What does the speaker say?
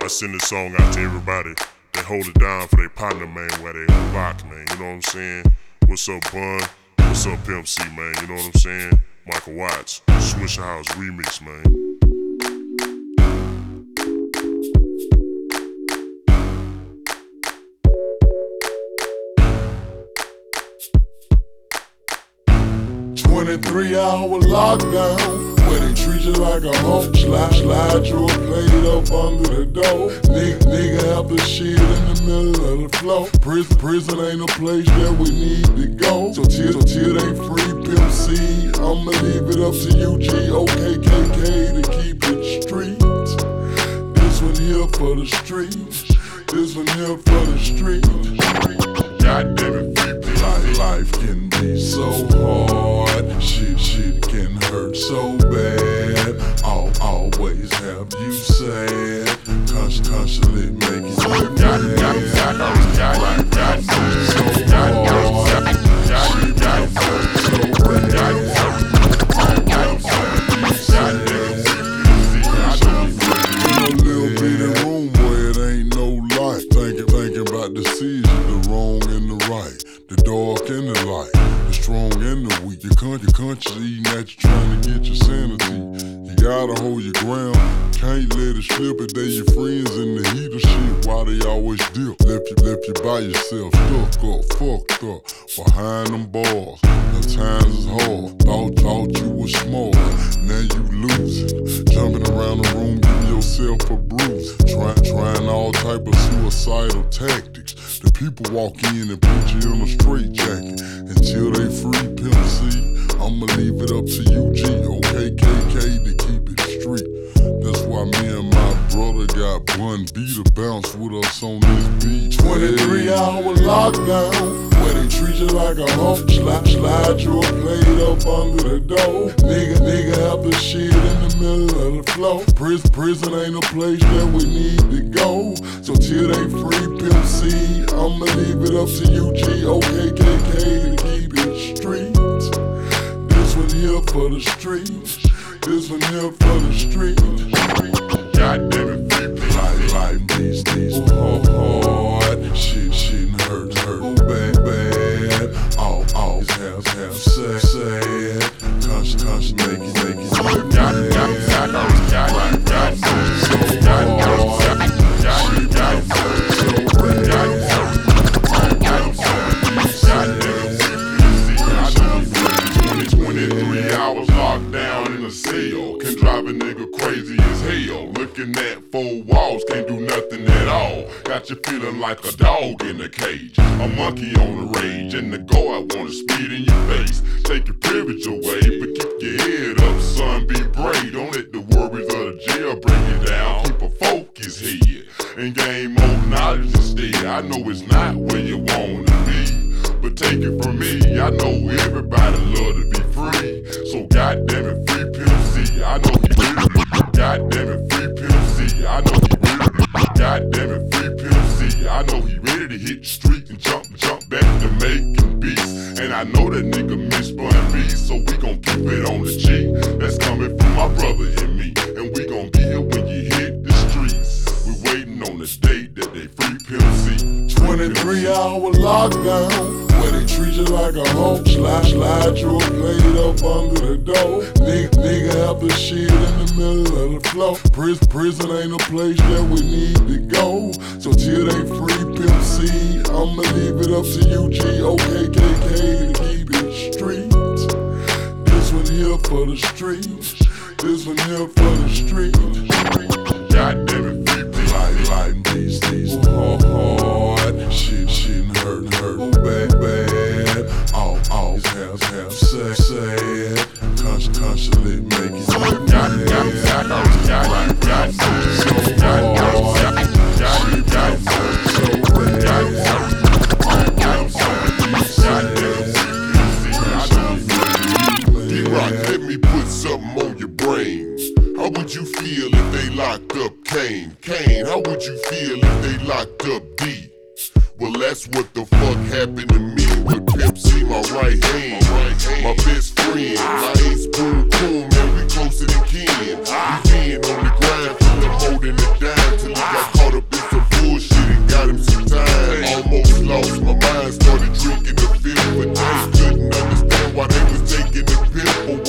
I send this song out to everybody that hold it down for their partner, man, where they rock, man. You know what I'm saying? What's up, Bun? What's up, Pimp C, man? You know what I'm saying? Michael Watts, Swishahouse remix, man. 23-hour lockdown, where they treat you like a hoe. Slide your plate up under the door. Nigga have the shit in the middle of the floor. Prison ain't a place that we need to go. So till they free Pimp C, I'ma leave it up to you, G-O-K-K-K, to keep it street. This one here for the streets. This one here for the streets. God damn it, life can be so hard. Shit can hurt so bad. I'll always have you sad. Constantly make you so bad. A little bit of room where it ain't no light. Thinking about the season, the wrong and the right, the dark and the light, the strong and the weak. Your conscience eating at you, trying to get your sanity. You gotta hold your ground, can't let it slip. It they your friends in the heat of shit, why they always dip. Left you by yourself, stuck up, fucked up, behind them bars. The times is hard, thought you was smart, now you losing. Jumping around the room, giving yourself a bruise. Trying all type of suicidal tactics. The people walk in and put you in a straitjacket. Until they free Pimp C, I'ma leave it up to you, G-O-K-K-K, to keep it street. That's why me and my brother got Bun B to bounce with us on this beach. 23-hour lockdown, where they treat you like a hoe. Slide your plate up under the door. Nigga have the shit in the middle of the floor. Prison ain't a place that we need to go. So till they free Pimp C, I'ma leave it up to you, G-O-K-K-K, to keep it street. This one here for the streets. This one here for the streets. God damn it, life these hard. Shit hurt bad. All have sad. Conscious make it can drive a nigga crazy as hell. Looking at four walls, can't do nothing at all. Got you feeling like a dog in a cage, a monkey on the rage. And the go, I wanna spit in your face. Take your privilege away, but keep your head up, son, be brave. Don't let the worries of the jail bring you down. Keep a focused head and gain more knowledge instead. I know it's not where you wanna be, but take it from me, I know everybody love to be free. So goddamn it, free Pimp C, I know he really. Goddamn it, free Pimp C, I know he really. Goddamn it, free Pimp C, I know he ready to hit the street and jump back to making beats. And I know that nigga miss Bun B, so we gon' keep it on the G. That's coming from my brother and me, and we gon' be here when you hit the streets. We waiting on the date that they free Pimp C. 23-hour lockdown, where they treat you like a hoe. Slide your plate up under the door. Nigga have the shit in the middle of the floor. Prison ain't a place that we need to go. So till they free Pimp C, I'ma leave it up to you, G-O-K-K-K, to keep it street. This one here for the streets. This one here for the streets. God damn it, free life these hard. Shit hurt bad. All have sad. Constantly make it so bad. D-Rock, let me put something on your brain. How would you feel if they locked up Kane? How would you feel if they locked up D? Well, that's what the fuck happened to me with Pimp C, my right hand, my best friend, my ace boom cool, man, we closer than kin. We been on the grind, from them holding it down till we got caught nigga feel for days. Couldn't understand why they was taking the pill for